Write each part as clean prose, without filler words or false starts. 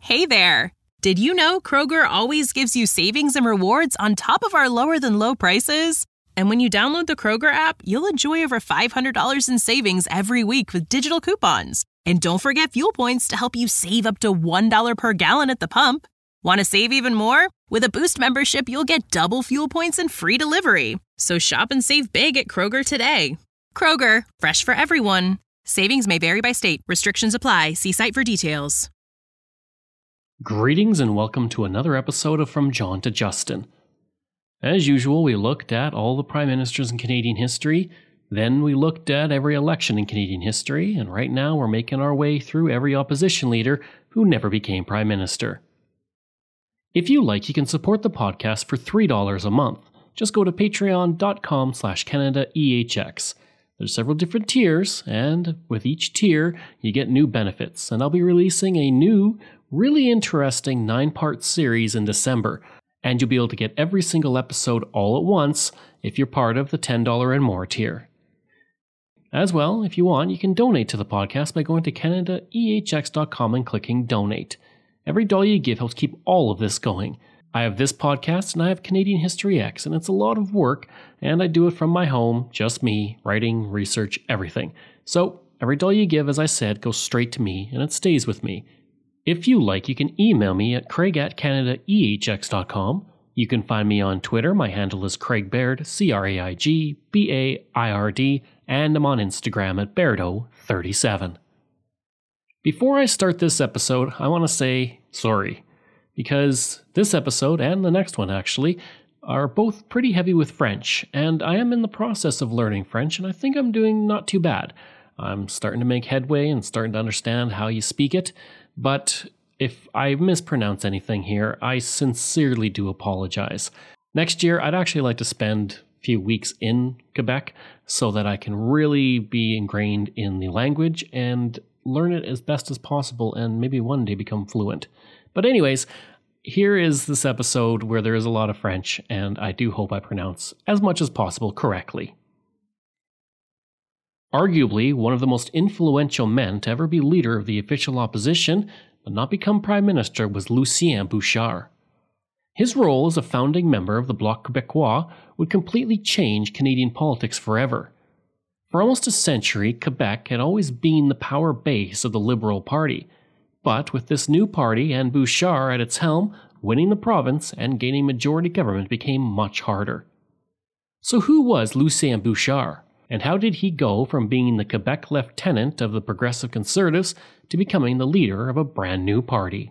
Hey there! Did you know Kroger always gives you savings and rewards on top of our lower-than-low prices? And when you download the Kroger app, you'll enjoy over $500 in savings every week with digital coupons. And don't forget fuel points to help you save up to $1 per gallon at the pump. Want to save even more? With a Boost membership, you'll get double fuel points and free delivery. So shop and save big at Kroger today. Kroger, fresh for everyone. Savings may vary by state. Restrictions apply. See site for details. Greetings and welcome to another episode of From John to Justin. As usual, we looked at all the prime ministers in Canadian history, then we looked at every election in Canadian history, and right now we're making our way through every opposition leader who never became prime minister. If you like, you can support the podcast for $3 a month. Just go to patreon.com/CanadaEHX. There's several different tiers, and with each tier, you get new benefits, and I'll be releasing a new, really interesting 9-part series in December, and you'll be able to get every single episode all at once if you're part of the $10 and more tier. As well, if you want, you can donate to the podcast by going to CanadaEHX.com and clicking Donate. Every dollar you give helps keep all of this going. I have this podcast and I have Canadian History X, and it's a lot of work, and I do it from my home, just me, writing, research, everything. So, every dollar you give, as I said, goes straight to me, and it stays with me. If you like, you can email me at craig@CanadaEHX.com. You can find me on Twitter. My handle is Craig Baird, CraigBaird, and I'm on Instagram at Bairdo37. Before I start this episode, I want to say sorry, because this episode, and the next one actually, are both pretty heavy with French, and I am in the process of learning French, and I think I'm doing not too bad. I'm starting to make headway and starting to understand how you speak it, but if I mispronounce anything here, I sincerely do apologize. Next year, I'd actually like to spend a few weeks in Quebec so that I can really be ingrained in the language and learn it as best as possible and maybe one day become fluent. But anyways, here is this episode where there is a lot of French, and I do hope I pronounce as much as possible correctly. Arguably, one of the most influential men to ever be leader of the official opposition, but not become prime minister, was Lucien Bouchard. His role as a founding member of the Bloc Québécois would completely change Canadian politics forever. For almost a century, Quebec had always been the power base of the Liberal Party, but with this new party and Bouchard at its helm, winning the province and gaining majority government became much harder. So who was Lucien Bouchard? And how did he go from being the Quebec lieutenant of the Progressive Conservatives to becoming the leader of a brand new party?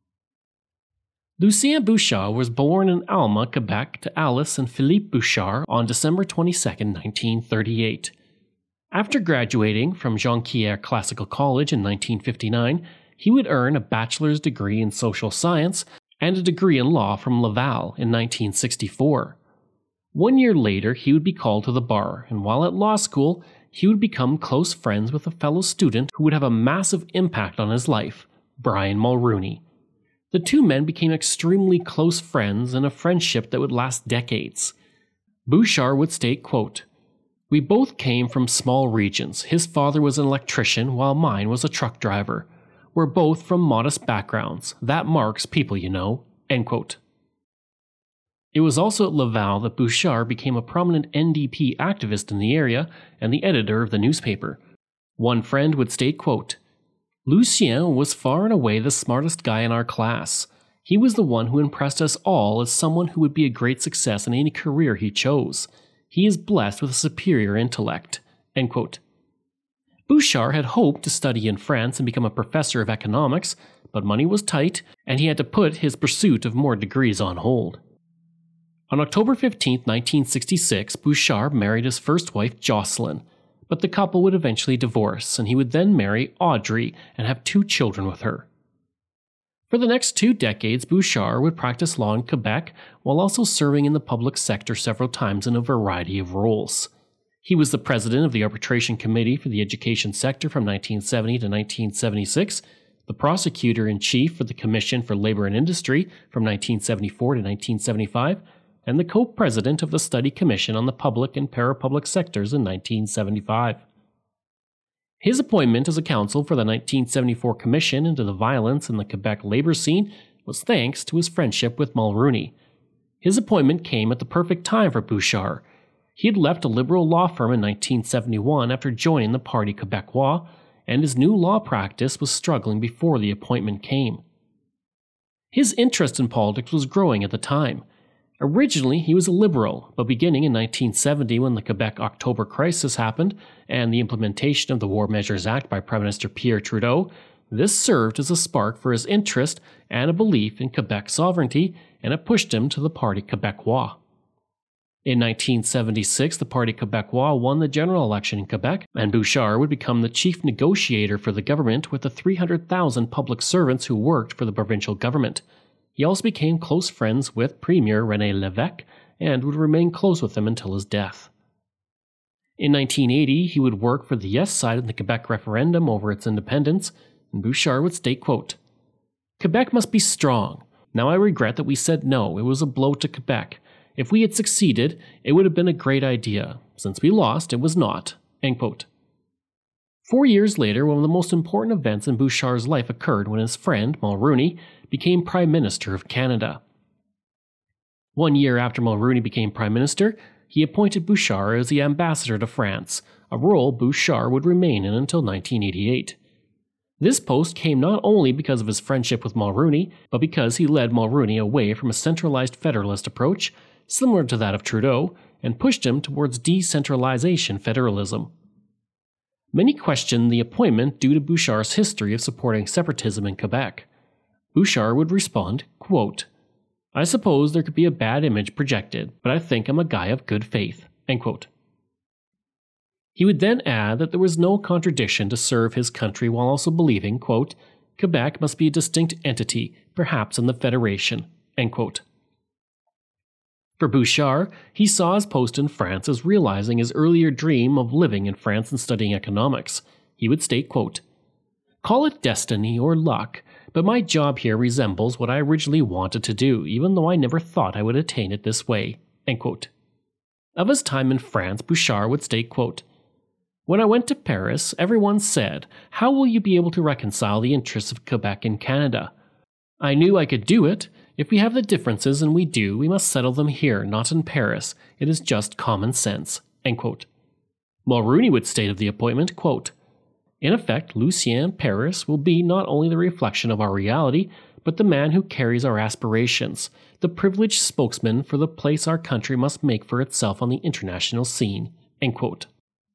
Lucien Bouchard was born in Alma, Quebec, to Alice and Philippe Bouchard on December 22, 1938. After graduating from Jonquière Classical College in 1959, he would earn a bachelor's degree in social science and a degree in law from Laval in 1964. 1 year later, he would be called to the bar, and while at law school, he would become close friends with a fellow student who would have a massive impact on his life, Brian Mulroney. The two men became extremely close friends in a friendship that would last decades. Bouchard would state, quote, "We both came from small regions. His father was an electrician, while mine was a truck driver. We're both from modest backgrounds. That marks people, you know." End quote. It was also at Laval that Bouchard became a prominent NDP activist in the area and the editor of the newspaper. One friend would state, quote, "Lucien was far and away the smartest guy in our class. He was the one who impressed us all as someone who would be a great success in any career he chose. He is blessed with a superior intellect." End quote. Bouchard had hoped to study in France and become a professor of economics, but money was tight, and he had to put his pursuit of more degrees on hold. On October 15, 1966, Bouchard married his first wife, Jocelyn, but the couple would eventually divorce, and he would then marry Audrey and have 2 children with her. For the next 2 decades, Bouchard would practice law in Quebec while also serving in the public sector several times in a variety of roles. He was the president of the Arbitration Committee for the Education Sector from 1970 to 1976, the prosecutor-in-chief for the Commission for Labour and Industry from 1974 to 1975, and the co-president of the Study Commission on the Public and Parapublic Sectors in 1975. His appointment as a counsel for the 1974 Commission into the violence in the Quebec labor scene was thanks to his friendship with Mulroney. His appointment came at the perfect time for Bouchard. He had left a liberal law firm in 1971 after joining the Parti Québécois, and his new law practice was struggling before the appointment came. His interest in politics was growing at the time. Originally, he was a liberal, but beginning in 1970 when the Quebec October crisis happened and the implementation of the War Measures Act by Prime Minister Pierre Trudeau, this served as a spark for his interest and a belief in Quebec sovereignty, and it pushed him to the Parti Québécois. In 1976, the Parti Québécois won the general election in Quebec, and Bouchard would become the chief negotiator for the government with the 300,000 public servants who worked for the provincial government. He also became close friends with Premier René Lévesque and would remain close with him until his death. In 1980, he would work for the yes side in the Quebec referendum over its independence, and Bouchard would state, quote, "Quebec must be strong. Now I regret that we said no. It was a blow to Quebec. If we had succeeded, it would have been a great idea. Since we lost, it was not." End quote. 4 years later, one of the most important events in Bouchard's life occurred when his friend, Mulroney, became Prime Minister of Canada. 1 year after Mulroney became Prime Minister, he appointed Bouchard as the ambassador to France, a role Bouchard would remain in until 1988. This post came not only because of his friendship with Mulroney, but because he led Mulroney away from a centralized federalist approach, similar to that of Trudeau, and pushed him towards decentralization federalism. Many questioned the appointment due to Bouchard's history of supporting separatism in Quebec. Bouchard would respond, quote, "I suppose there could be a bad image projected, but I think I'm a guy of good faith." End quote. He would then add that there was no contradiction to serve his country while also believing, quote, "Quebec must be a distinct entity, perhaps in the Federation." End quote. For Bouchard, he saw his post in France as realizing his earlier dream of living in France and studying economics. He would state, quote, "Call it destiny or luck, but my job here resembles what I originally wanted to do, even though I never thought I would attain it this way." End quote. Of his time in France, Bouchard would state, quote, "When I went to Paris, everyone said, 'How will you be able to reconcile the interests of Quebec and Canada?' I knew I could do it. If we have the differences, and we do, we must settle them here, not in Paris. It is just common sense." End quote. Mulroney would state of the appointment, quote, "In effect, Lucien Paris will be not only the reflection of our reality, but the man who carries our aspirations, the privileged spokesman for the place our country must make for itself on the international scene." End quote.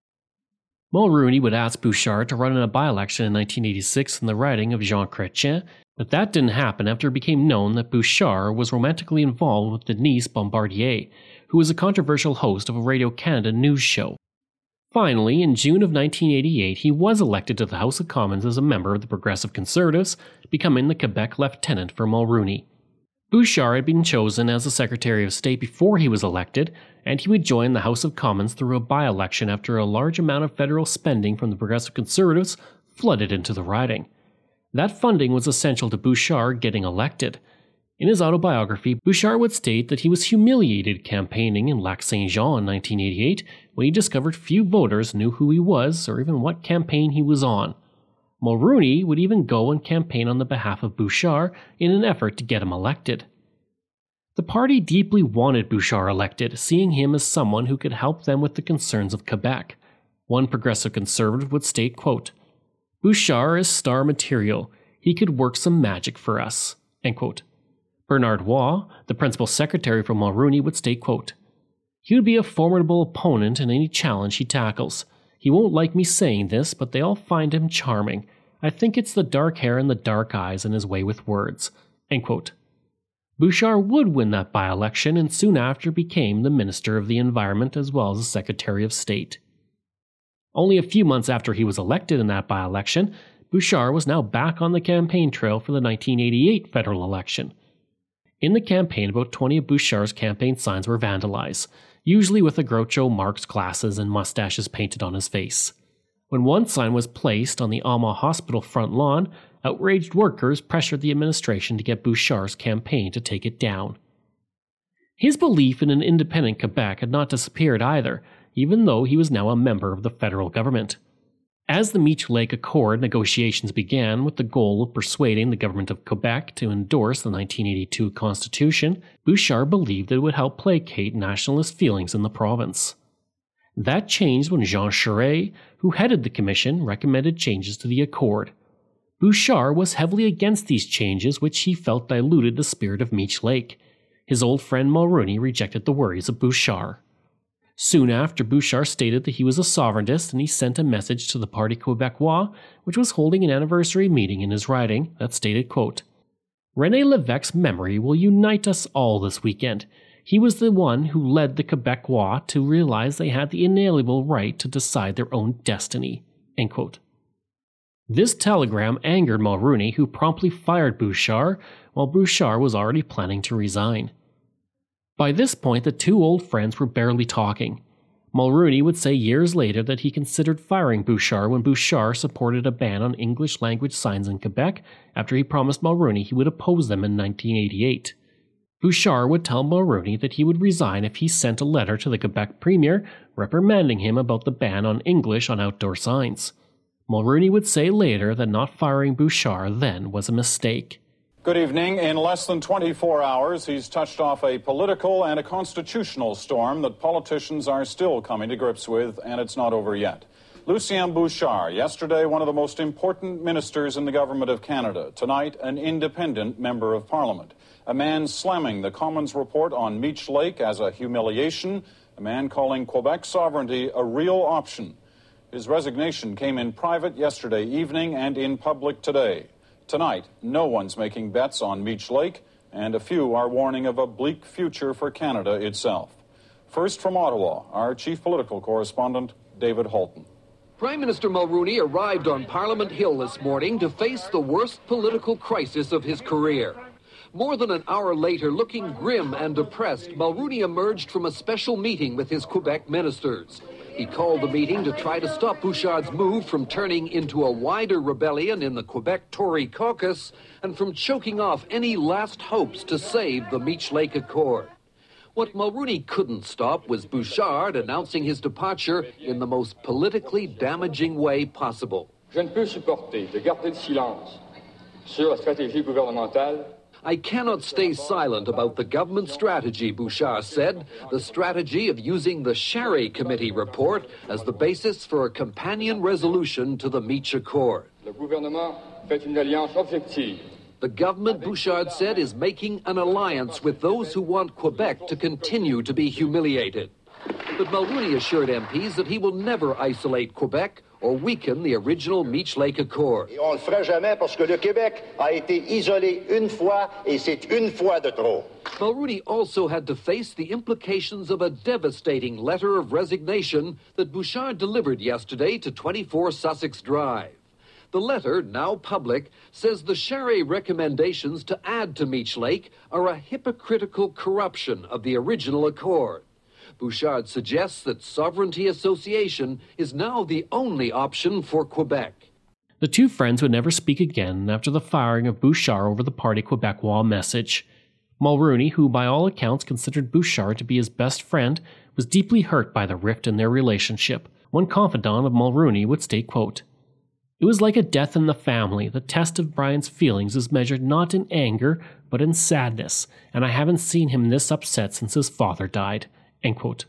Mulroney would ask Bouchard to run in a by-election in 1986 in the riding of Jean Chrétien, but that didn't happen after it became known that Bouchard was romantically involved with Denise Bombardier, who was a controversial host of a Radio-Canada news show. Finally, in June of 1988, he was elected to the House of Commons as a member of the Progressive Conservatives, becoming the Quebec lieutenant for Mulroney. Bouchard had been chosen as the Secretary of State before he was elected, and he would join the House of Commons through a by-election after a large amount of federal spending from the Progressive Conservatives flooded into the riding. That funding was essential to Bouchard getting elected. In his autobiography, Bouchard would state that he was humiliated campaigning in Lac-Saint-Jean in 1988 when he discovered few voters knew who he was or even what campaign he was on. Mulroney would even go and campaign on the behalf of Bouchard in an effort to get him elected. The party deeply wanted Bouchard elected, seeing him as someone who could help them with the concerns of Quebec. One progressive conservative would state, quote, "Bouchard is star material. He could work some magic for us." End quote. Bernard Waugh, the principal secretary for Mulroney, would state, quote, "He would be a formidable opponent in any challenge he tackles. He won't like me saying this, but they all find him charming. I think it's the dark hair and the dark eyes and his way with words." End quote. Bouchard would win that by-election and soon after became the Minister of the Environment as well as the Secretary of State. Only a few months after he was elected in that by-election, Bouchard was now back on the campaign trail for the 1988 federal election. In the campaign, about 20 of Bouchard's campaign signs were vandalized, usually with a Groucho Marx glasses and mustaches painted on his face. When one sign was placed on the Alma Hospital front lawn, outraged workers pressured the administration to get Bouchard's campaign to take it down. His belief in an independent Quebec had not disappeared either, even though he was now a member of the federal government. As the Meech Lake Accord negotiations began with the goal of persuading the government of Quebec to endorse the 1982 Constitution, Bouchard believed that it would help placate nationalist feelings in the province. That changed when Jean Charest, who headed the commission, recommended changes to the accord. Bouchard was heavily against these changes, which he felt diluted the spirit of Meech Lake. His old friend Mulrooney rejected the worries of Bouchard. Soon after, Bouchard stated that he was a sovereigntist, and he sent a message to the Parti Québécois, which was holding an anniversary meeting in his riding, that stated, quote, "René Lévesque's memory will unite us all this weekend. He was the one who led the Québécois to realize they had the inalienable right to decide their own destiny." End quote. This telegram angered Mulrooney, who promptly fired Bouchard, while Bouchard was already planning to resign. By this point, the two old friends were barely talking. Mulrooney would say years later that he considered firing Bouchard when Bouchard supported a ban on English-language signs in Quebec after he promised Mulrooney he would oppose them in 1988. Bouchard would tell Mulrooney that he would resign if he sent a letter to the Quebec Premier reprimanding him about the ban on English on outdoor signs. Mulrooney would say later that not firing Bouchard then was a mistake. Good evening. In less than 24 hours, he's touched off a political and a constitutional storm that politicians are still coming to grips with, and it's not over yet. Lucien Bouchard, yesterday one of the most important ministers in the government of Canada, tonight an independent member of Parliament. A man slamming the Commons report on Meech Lake as a humiliation, a man calling Quebec sovereignty a real option. His resignation came in private yesterday evening and in public today. Tonight, no one's making bets on Meech Lake, and a few are warning of a bleak future for Canada itself. First from Ottawa, our chief political correspondent, David Halton. Prime Minister Mulrooney arrived on Parliament Hill this morning to face the worst political crisis of his career. More than an hour later, looking grim and depressed, Mulrooney emerged from a special meeting with his Quebec ministers. He called the meeting to try to stop Bouchard's move from turning into a wider rebellion in the Quebec Tory caucus and from choking off any last hopes to save the Meech Lake Accord. What Mulrooney couldn't stop was Bouchard announcing his departure in the most politically damaging way possible. Je ne peux supporter de garder le silence sur la stratégie gouvernementale. I cannot stay silent about the government strategy, Bouchard said, the strategy of using the Charest Committee report as the basis for a companion resolution to the Meech Accord. Le gouvernement fait une alliance objective. The government, Bouchard said, is making an alliance with those who want Quebec to continue to be humiliated. But Mulrooney assured MPs that he will never isolate Quebec or weaken the original Meech Lake Accord. Et on le fera jamais parce que le Québec a été isolé une fois et c'est une fois de trop. Mulrooney also had to face the implications of a devastating letter of resignation that Bouchard delivered yesterday to 24 Sussex Drive. The letter, now public, says the Charest recommendations to add to Meech Lake are a hypocritical corruption of the original accord. Bouchard suggests that sovereignty association is now the only option for Quebec. The two friends would never speak again after the firing of Bouchard over the Parti Québécois message. Mulrooney, who by all accounts considered Bouchard to be his best friend, was deeply hurt by the rift in their relationship. One confidant of Mulrooney would state, quote, "It was like a death in the family. The test of Brian's feelings is measured not in anger, but in sadness, and I haven't seen him this upset since his father died." End quote.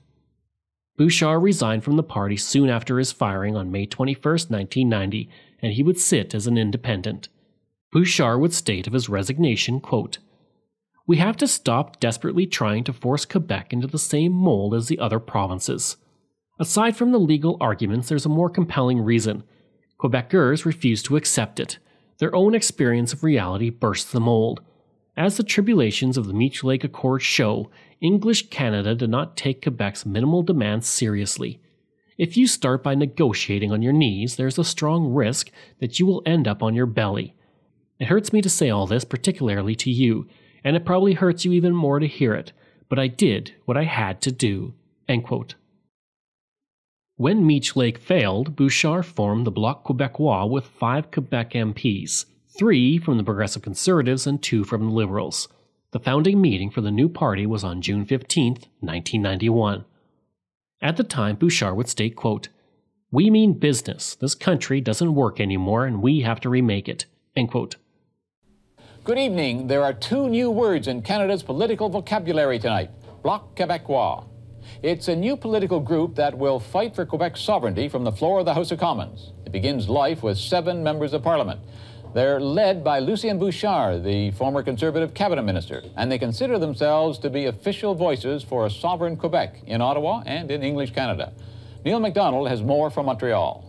Bouchard resigned from the party soon after his firing on May 21, 1990, and he would sit as an independent. Bouchard would state of his resignation, quote, "We have to stop desperately trying to force Quebec into the same mold as the other provinces. Aside from the legal arguments, there's a more compelling reason. Quebecers refuse to accept it. Their own experience of reality bursts the mold. As the tribulations of the Meech Lake Accord show, English Canada did not take Quebec's minimal demands seriously. If you start by negotiating on your knees, there's a strong risk that you will end up on your belly. It hurts me to say all this, particularly to you, and it probably hurts you even more to hear it, but I did what I had to do." End quote. When Meech Lake failed, Bouchard formed the Bloc Québécois with 5 Quebec MPs, 3 from the Progressive Conservatives and 2 from the Liberals. The founding meeting for the new party was on June 15, 1991. At the time, Bouchard would state, quote, "We mean business. This country doesn't work anymore and we have to remake it." End quote. Good evening. There are two new words in Canada's political vocabulary tonight. Bloc Québécois. It's a new political group that will fight for Quebec's sovereignty from the floor of the House of Commons. It begins life with 7 members of Parliament. They're led by Lucien Bouchard, the former Conservative cabinet minister, and they consider themselves to be official voices for a sovereign Quebec in Ottawa and in English Canada. Neil MacDonald has more from Montreal.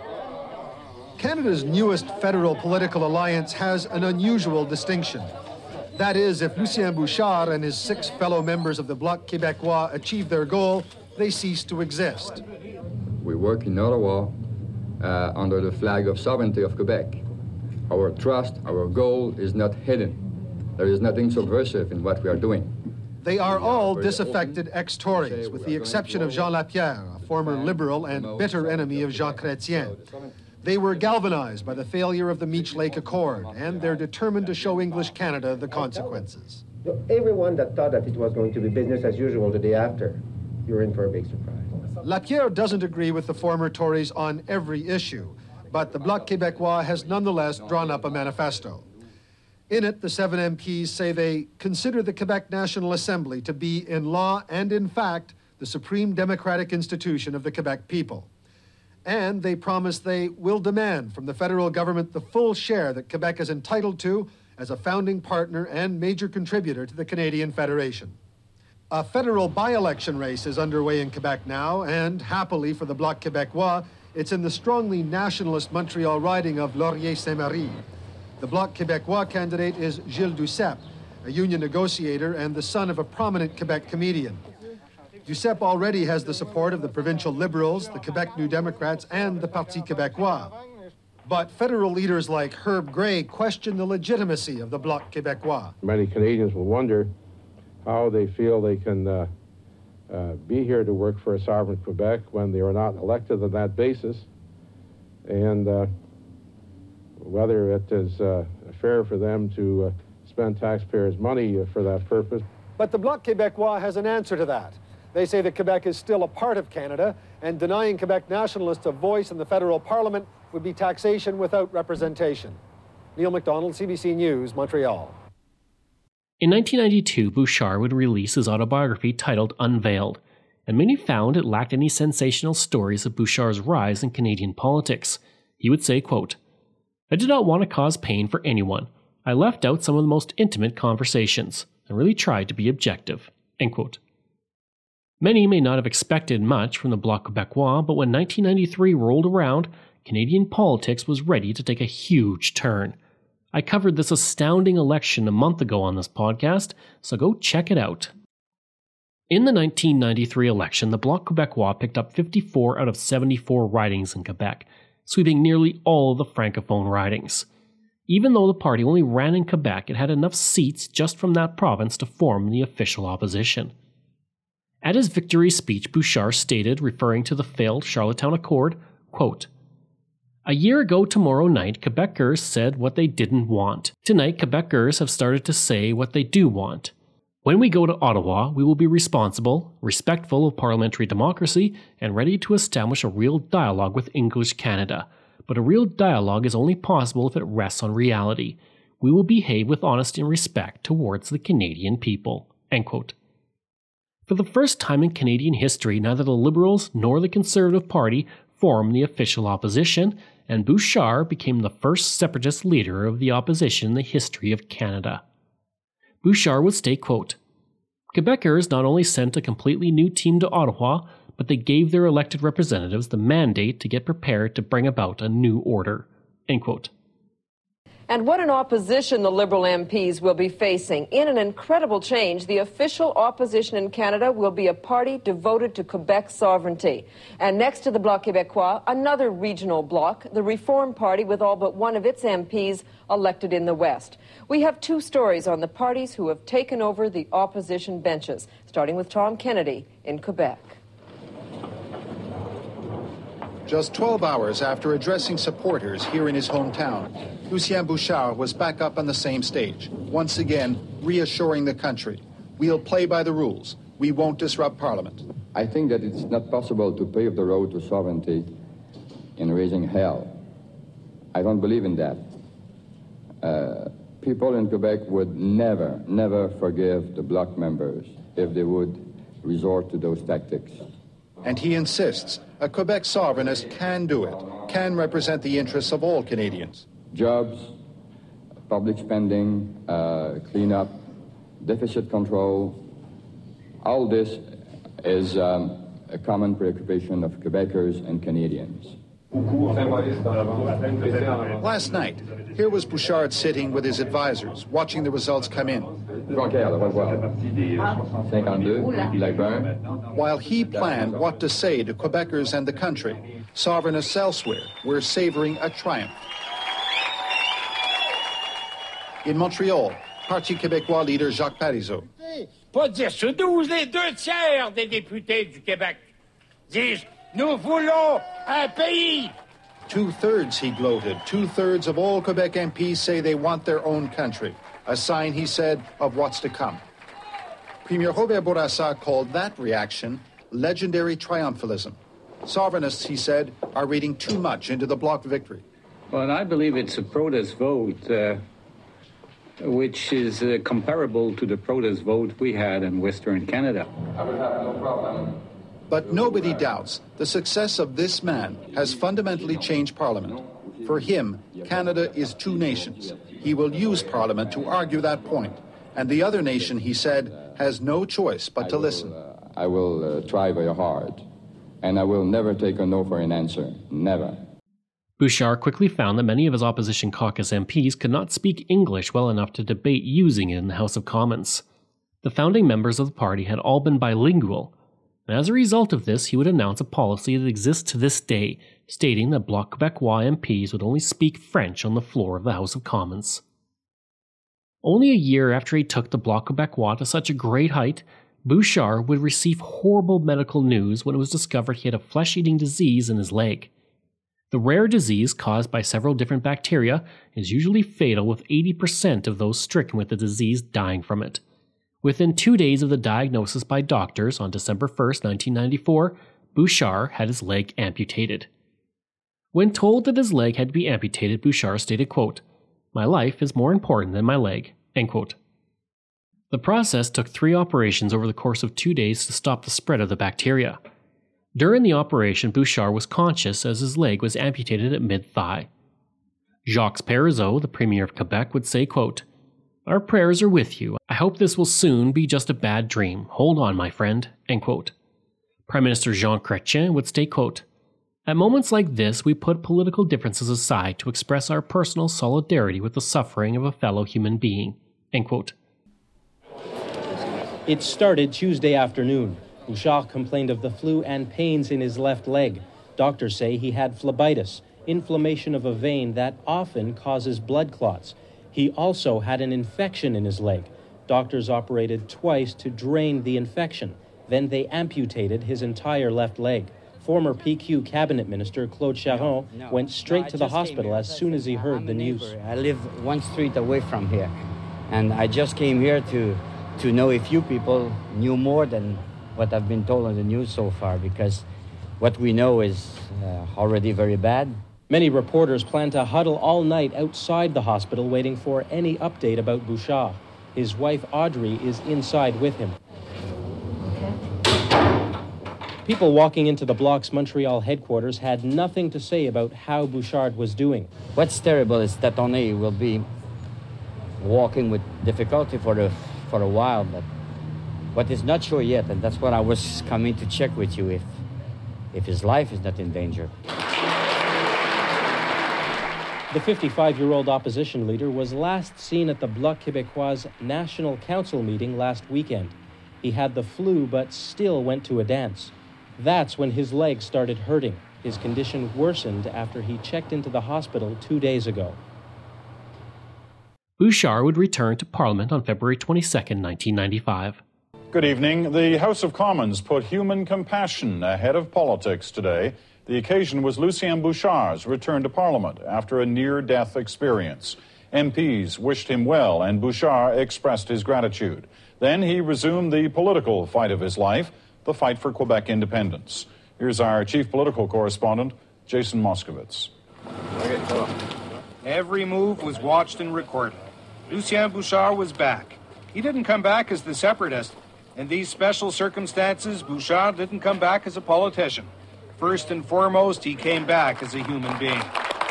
Canada's newest federal political alliance has an unusual distinction. That is, if Lucien Bouchard and his 6 fellow members of the Bloc Québécois achieve their goal, they cease to exist. We work in Ottawa under the flag of sovereignty of Quebec. Our trust, our goal is not hidden. There is nothing subversive in what we are doing. They are all disaffected ex-Tories, with the exception of Jean Lapierre, a former Liberal and bitter enemy of Jean Chrétien. They were galvanized by the failure of the Meech Lake Accord, and they're determined to show English Canada the consequences. Everyone that thought that it was going to be business as usual the day after, you're in for a big surprise. Lapierre doesn't agree with the former Tories on every issue, but the Bloc Québécois has nonetheless drawn up a manifesto. In it, the 7 MPs say they consider the Quebec National Assembly to be, in law and in fact, the supreme democratic institution of the Quebec people. And they promise they will demand from the federal government the full share that Quebec is entitled to as a founding partner and major contributor to the Canadian Federation. A federal by-election race is underway in Quebec now, and happily for the Bloc Québécois, it's in the strongly nationalist Montreal riding of Laurier-Saint-Marie. The Bloc Québécois candidate is Gilles Duceppe, a union negotiator and the son of a prominent Quebec comedian. Duceppe already has the support of the provincial Liberals, the Quebec New Democrats, and the Parti Québécois. But federal leaders like Herb Gray question the legitimacy of the Bloc Québécois. Many Canadians will wonder how they feel they can be here to work for a sovereign Quebec when they are not elected on that basis, and whether it is fair for them to spend taxpayers' money for that purpose. But the Bloc Québécois has an answer to that. They say that Quebec is still a part of Canada, and denying Quebec nationalists a voice in the federal parliament would be taxation without representation. Neil MacDonald, CBC News, Montreal. In 1992, Bouchard would release his autobiography titled Unveiled, and many found it lacked any sensational stories of Bouchard's rise in Canadian politics. He would say, quote, "I did not want to cause pain for anyone. I left out some of the most intimate conversations and really tried to be objective." End quote. Many may not have expected much from the Bloc Québécois, but when 1993 rolled around, Canadian politics was ready to take a huge turn. I covered this astounding election a month ago on this podcast, so go check it out. In the 1993 election, the Bloc Québécois picked up 54 out of 74 ridings in Quebec, sweeping nearly all of the Francophone ridings. Even though the party only ran in Quebec, it had enough seats just from that province to form the official opposition. At his victory speech, Bouchard stated, referring to the failed Charlottetown Accord, quote, "A year ago tomorrow night, Quebecers said what they didn't want. Tonight, Quebecers have started to say what they do want. When we go to Ottawa, we will be responsible, respectful of parliamentary democracy, and ready to establish a real dialogue with English Canada. But a real dialogue is only possible if it rests on reality. We will behave with honesty and respect towards the Canadian people." End quote. For the first time in Canadian history, neither the Liberals nor the Conservative Party formed the official opposition, and Bouchard became the first separatist leader of the opposition in the history of Canada. Bouchard would state, quote, "Quebecers not only sent a completely new team to Ottawa, but they gave their elected representatives the mandate to get prepared to bring about a new order." End quote. And what an opposition the Liberal MPs will be facing. In an incredible change, the official opposition in Canada will be a party devoted to Quebec's sovereignty. And next to the Bloc Québécois, another regional bloc, the Reform Party, with all but one of its MPs elected in the West. We have 2 stories on the parties who have taken over the opposition benches, starting with Tom Kennedy in Quebec. Just 12 hours after addressing supporters here in his hometown, Lucien Bouchard was back up on the same stage, once again reassuring the country. We'll play by the rules. We won't disrupt Parliament. I think that it's not possible to pave the road to sovereignty in raising hell. I don't believe in that. People in Quebec would never forgive the Bloc members if they would resort to those tactics. And he insists a Quebec sovereignist can do it, can represent the interests of all Canadians. Jobs, public spending, cleanup, deficit control, all this is a common preoccupation of Quebecers and Canadians. Last night, here was Bouchard sitting with his advisors, watching the results come in. While he planned what to say to Quebecers and the country, sovereignists elsewhere were savoring a triumph. In Montreal, Parti québécois leader Jacques Parizeau. Pas dire ça, 12 les 2 tiers des députés du Québec disent « Nous voulons un pays ». 2/3, he gloated. 2/3 of all Quebec MPs say they want their own country, a sign, he said, of what's to come. Premier Robert Bourassa called that reaction legendary triumphalism. Sovereignists, he said, are reading too much into the Bloc victory. Well, I believe it's a protest vote, which is comparable to the protest vote we had in Western Canada. I would have no problem. But nobody doubts the success of this man has fundamentally changed Parliament. For him, Canada is two nations. He will use Parliament to argue that point. And the other nation, he said, has no choice but to listen. I will try very hard. And I will never take a no for an answer. Never. Bouchard quickly found that many of his opposition caucus MPs could not speak English well enough to debate using it in the House of Commons. The founding members of the party had all been bilingual, and as a result of this, he would announce a policy that exists to this day, stating that Bloc Québécois MPs would only speak French on the floor of the House of Commons. Only a year after he took the Bloc Québécois to such a great height, Bouchard would receive horrible medical news when it was discovered he had a flesh-eating disease in his leg. The rare disease, caused by several different bacteria, is usually fatal, with 80% of those stricken with the disease dying from it. Within 2 days of the diagnosis by doctors on December 1st, 1994, Bouchard had his leg amputated. When told that his leg had to be amputated, Bouchard stated, quote, "My life is more important than my leg," end quote. The process took 3 operations over the course of 2 days to stop the spread of the bacteria. During the operation, Bouchard was conscious as his leg was amputated at mid-thigh. Jacques Parizeau, the Premier of Quebec, would say, quote, "Our prayers are with you. I hope this will soon be just a bad dream. Hold on, my friend," end quote. Prime Minister Jean Chrétien would state, quote, "At moments like this, we put political differences aside to express our personal solidarity with the suffering of a fellow human being," end quote. It started Tuesday afternoon. Bouchard complained of the flu and pains in his left leg. Doctors say he had phlebitis, inflammation of a vein that often causes blood clots. He also had an infection in his leg. Doctors operated twice to drain the infection. Then they amputated his entire left leg. Former PQ cabinet minister Claude Charron went straight to the hospital as soon as he heard the news. I live one street away from here, and I just came here to know if you people knew more than what I've been told on the news so far, because what we know is already very bad. Many reporters plan to huddle all night outside the hospital waiting for any update about Bouchard. His wife Audrey is inside with him. People walking into the Bloc's Montreal headquarters had nothing to say about how Bouchard was doing. What's terrible is that only will be walking with difficulty for a while, but what is not sure yet, and that's what I was coming to check with you, if his life is not in danger. The 55-year-old opposition leader was last seen at the Bloc Québécois National Council meeting last weekend. He had the flu but still went to a dance. That's when his leg started hurting. His condition worsened after he checked into the hospital 2 days ago. Bouchard would return to Parliament on February 22, 1995. Good evening. The House of Commons put human compassion ahead of politics today. The occasion was Lucien Bouchard's return to Parliament after a near-death experience. MPs wished him well, and Bouchard expressed his gratitude. Then he resumed the political fight of his life, the fight for Quebec independence. Here's our chief political correspondent, Jason Moskowitz. Every move was watched and recorded. Lucien Bouchard was back. He didn't come back as the separatist. In these special circumstances, Bouchard didn't come back as a politician. First and foremost, he came back as a human being.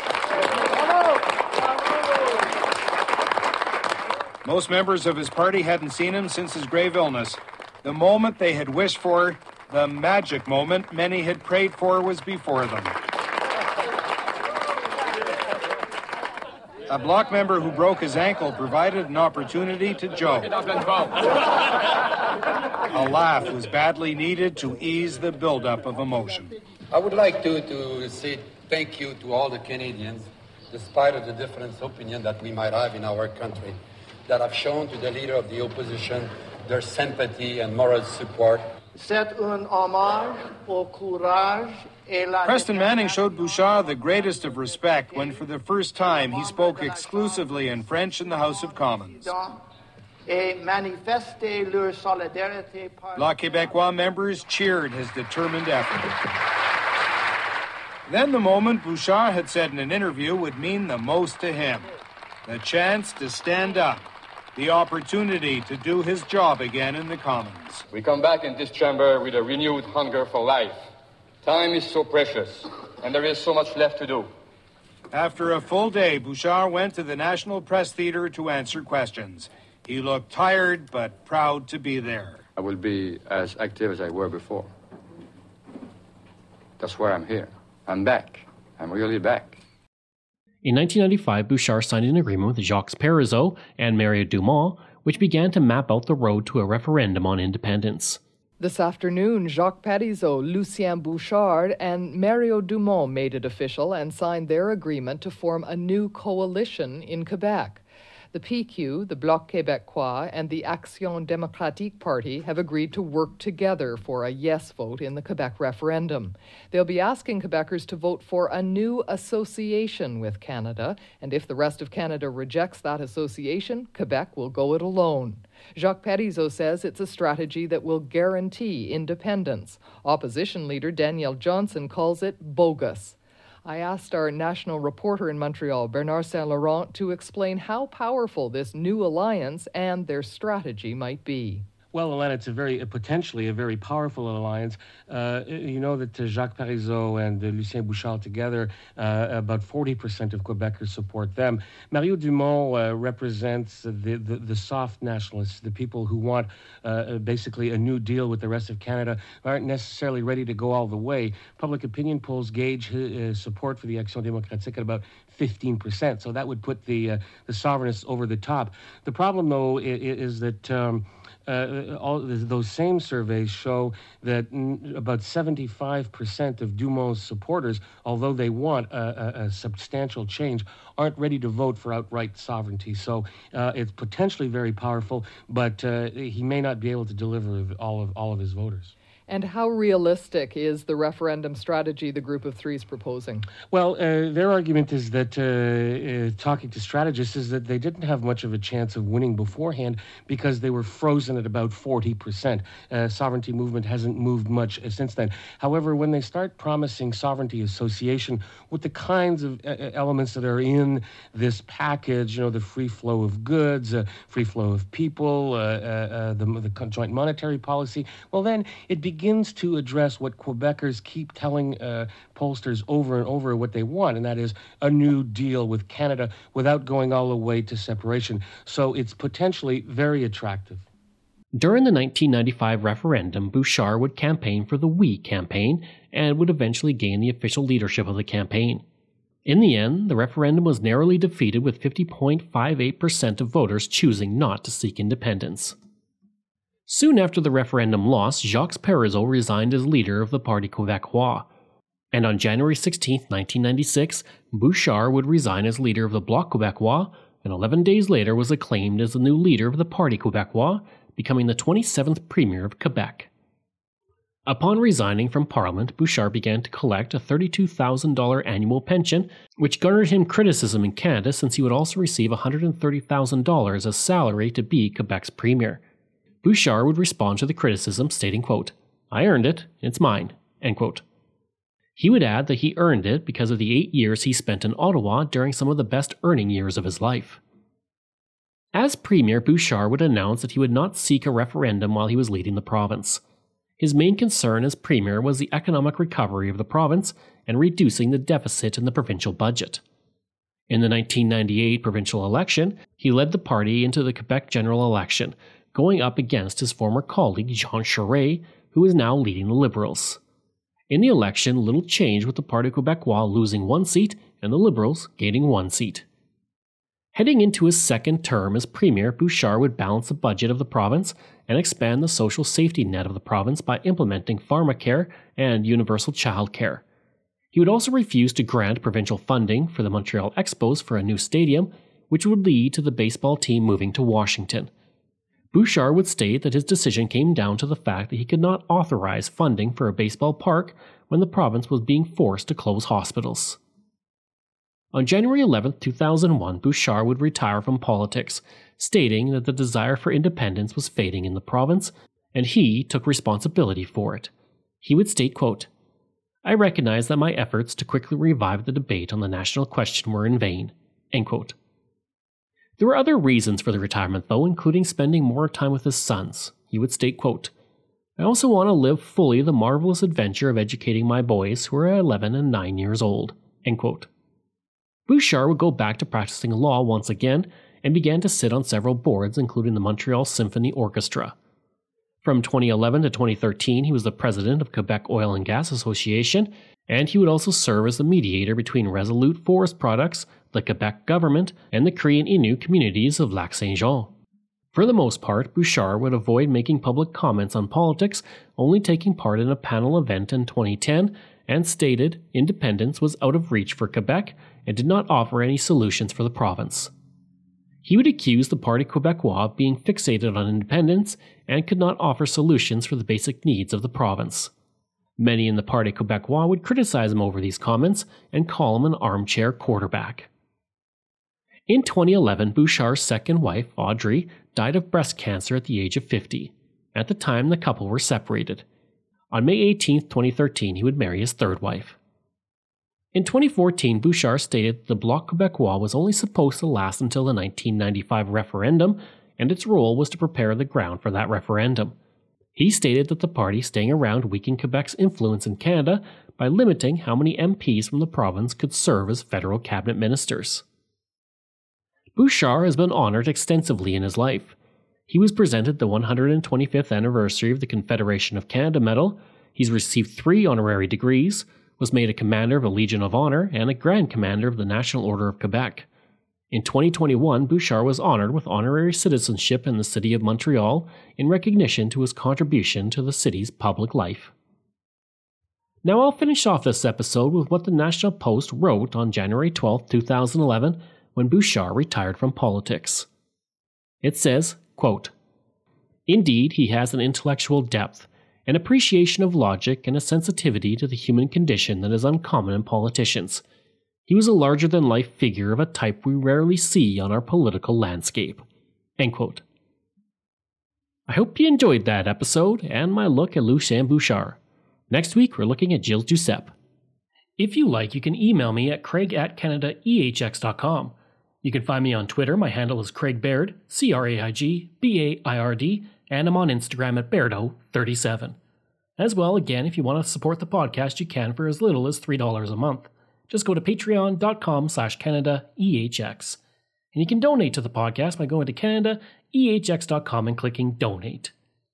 Most members of his party hadn't seen him since his grave illness. The moment they had wished for, the magic moment many had prayed for, was before them. A bloc member who broke his ankle provided an opportunity to joke. A laugh was badly needed to ease the buildup of emotion. I would like to say thank you to all the Canadians, despite of the different opinion that we might have in our country, that have shown to the leader of the opposition their sympathy and moral support. C'est un hommage au courage et la... Preston Manning showed Bouchard the greatest of respect when, for the first time, he spoke exclusively in French in the House of Commons. Et manifester leur solidarité. Bloc Québécois members cheered his determined effort. Then the moment Bouchard had said in an interview would mean the most to him. The chance to stand up. The opportunity to do his job again in the Commons. We come back in this chamber with a renewed hunger for life. Time is so precious, and there is so much left to do. After a full day, Bouchard went to the National Press Theatre to answer questions. He looked tired, but proud to be there. I will be as active as I were before. That's why I'm here. I'm back. I'm really back. In 1995, Bouchard signed an agreement with Jacques Parizeau and Mario Dumont, which began to map out the road to a referendum on independence. This afternoon, Jacques Parizeau, Lucien Bouchard, and Mario Dumont made it official and signed their agreement to form a new coalition in Quebec. The PQ, the Bloc Québécois, and the Action Démocratique Party have agreed to work together for a yes vote in the Quebec referendum. They'll be asking Quebecers to vote for a new association with Canada, and if the rest of Canada rejects that association, Quebec will go it alone. Jacques Parizeau says it's a strategy that will guarantee independence. Opposition leader Daniel Johnson calls it bogus. I asked our national reporter in Montreal, Bernard Saint-Laurent, to explain how powerful this new alliance and their strategy might be. Well, Alana, it's potentially a very powerful alliance. You know that Jacques Parizeau and Lucien Bouchard together, about 40% of Quebecers support them. Mario Dumont represents the soft nationalists, the people who want basically a new deal with the rest of Canada, aren't necessarily ready to go all the way. Public opinion polls gauge support for the Action Démocratique at about 15%, so that would put the sovereignists over the top. The problem, though, is that all those same surveys show that about 75% of Dumont's supporters, although they want a substantial change, aren't ready to vote for outright sovereignty. So it's potentially very powerful, but he may not be able to deliver all of his voters. And how realistic is the referendum strategy the Group of Three is proposing? Well, their argument is that, talking to strategists, is that they didn't have much of a chance of winning beforehand because they were frozen at about 40%. Sovereignty movement hasn't moved much since then. However, when they start promising sovereignty association with the kinds of elements that are in this package, you know, the free flow of goods, free flow of people, the joint monetary policy, well, then it begins to address what Quebecers keep telling pollsters over and over what they want, and that is a new deal with Canada without going all the way to separation. So it's potentially very attractive. During the 1995 referendum, Bouchard would campaign for the We campaign and would eventually gain the official leadership of the campaign. In the end, the referendum was narrowly defeated with 50.58% of voters choosing not to seek independence. Soon after the referendum loss, Jacques Parizeau resigned as leader of the Parti Québécois. And on January 16, 1996, Bouchard would resign as leader of the Bloc Québécois, and 11 days later was acclaimed as the new leader of the Parti Québécois, becoming the 27th Premier of Quebec. Upon resigning from Parliament, Bouchard began to collect a $32,000 annual pension, which garnered him criticism in Canada since he would also receive $130,000 as salary to be Quebec's Premier. Bouchard would respond to the criticism, stating, quote, "I earned it, it's mine," end quote. He would add that he earned it because of the 8 years he spent in Ottawa during some of the best earning years of his life. As Premier, Bouchard would announce that he would not seek a referendum while he was leading the province. His main concern as Premier was the economic recovery of the province and reducing the deficit in the provincial budget. In the 1998 provincial election, he led the party into the Quebec general election, going up against his former colleague Jean Charest, who is now leading the Liberals. In the election, little changed with the Parti Québécois losing 1 seat and the Liberals gaining 1 seat. Heading into his second term as Premier, Bouchard would balance the budget of the province and expand the social safety net of the province by implementing pharmacare and universal childcare. He would also refuse to grant provincial funding for the Montreal Expos for a new stadium, which would lead to the baseball team moving to Washington. Bouchard would state that his decision came down to the fact that he could not authorize funding for a baseball park when the province was being forced to close hospitals. On January 11, 2001, Bouchard would retire from politics, stating that the desire for independence was fading in the province, and he took responsibility for it. He would state, quote, "I recognize that my efforts to quickly revive the debate on the national question were in vain." End quote. There were other reasons for the retirement, though, including spending more time with his sons. He would state, quote, "I also want to live fully the marvelous adventure of educating my boys, who are 11 and 9 years old." End quote. Bouchard would go back to practicing law once again and began to sit on several boards, including the Montreal Symphony Orchestra. From 2011 to 2013, he was the president of Quebec Oil and Gas Association, and he would also serve as the mediator between Resolute Forest Products, the Quebec government, and the Cree and Innu communities of Lac-Saint-Jean. For the most part, Bouchard would avoid making public comments on politics, only taking part in a panel event in 2010, and stated independence was out of reach for Quebec and did not offer any solutions for the province. He would accuse the Parti Québécois of being fixated on independence and could not offer solutions for the basic needs of the province. Many in the Parti Québécois would criticize him over these comments and call him an armchair quarterback. In 2011, Bouchard's second wife, Audrey, died of breast cancer at the age of 50. At the time, the couple were separated. On May 18, 2013, he would marry his third wife. In 2014, Bouchard stated the Bloc Québécois was only supposed to last until the 1995 referendum, and its role was to prepare the ground for that referendum. He stated that the party staying around weakened Quebec's influence in Canada by limiting how many MPs from the province could serve as federal cabinet ministers. Bouchard has been honored extensively in his life. He was presented the 125th anniversary of the Confederation of Canada Medal, he's received 3 honorary degrees, was made a Commander of the Legion of Honor and a Grand Commander of the National Order of Quebec. In 2021, Bouchard was honored with honorary citizenship in the city of Montreal in recognition to his contribution to the city's public life. Now I'll finish off this episode with what the National Post wrote on January 12, 2011, when Bouchard retired from politics. It says, quote, "Indeed, he has an intellectual depth, an appreciation of logic, and a sensitivity to the human condition that is uncommon in politicians. He was a larger-than-life figure of a type we rarely see on our political landscape." End quote. I hope you enjoyed that episode and my look at Lucien Bouchard. Next week, we're looking at Gilles Duceppe. If you like, you can email me at craig@canadaehx.com. You can find me on Twitter. My handle is Craig Baird, CraigBaird, and I'm on Instagram at Bairdo37. As well, again, if you want to support the podcast, you can for as little as $3 a month. Just go to patreon.com/CanadaEHX. And you can donate to the podcast by going to CanadaEHX.com and clicking Donate.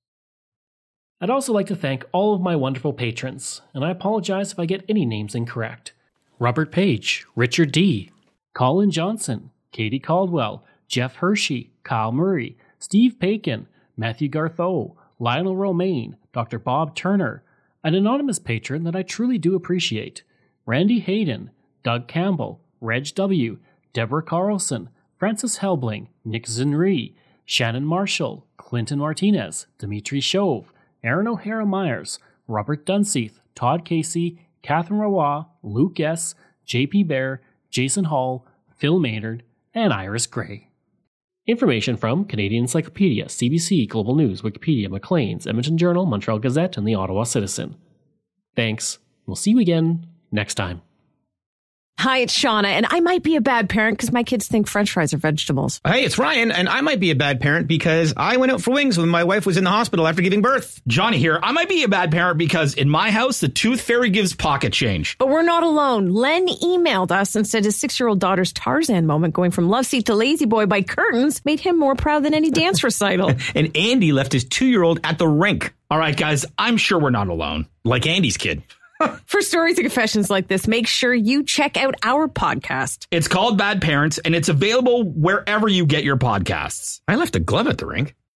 I'd also like to thank all of my wonderful patrons, and I apologize if I get any names incorrect. Robert Page, Richard D., Colin Johnson, Katie Caldwell, Jeff Hershey, Kyle Murray, Steve Pakin, Matthew Gartho, Lionel Romaine, Dr. Bob Turner, an anonymous patron that I truly do appreciate, Randy Hayden, Doug Campbell, Reg W., Deborah Carlson, Francis Helbling, Nick Zinri, Shannon Marshall, Clinton Martinez, Dimitri Chauve, Aaron O'Hara Myers, Robert Dunseith, Todd Casey, Catherine Rawa, Luke S., JP Bear, Jason Hall, Phil Maynard, and Iris Gray. Information from Canadian Encyclopedia, CBC, Global News, Wikipedia, Maclean's, Edmonton Journal, Montreal Gazette, and the Ottawa Citizen. Thanks. We'll see you again next time. Hi, it's Shauna, and I might be a bad parent because my kids think French fries are vegetables. Hey, it's Ryan, and I might be a bad parent because I went out for wings when my wife was in the hospital after giving birth. Johnny here. I might be a bad parent because in my house, the tooth fairy gives pocket change. But we're not alone. Len emailed us and said his 6-year-old daughter's Tarzan moment going from love seat to lazy boy by curtains made him more proud than any dance recital. And Andy left his 2-year-old at the rink. All right, guys, I'm sure we're not alone. Like Andy's kid. For stories and confessions like this, make sure you check out our podcast. It's called Bad Parents, and it's available wherever you get your podcasts. I left a glove at the rink.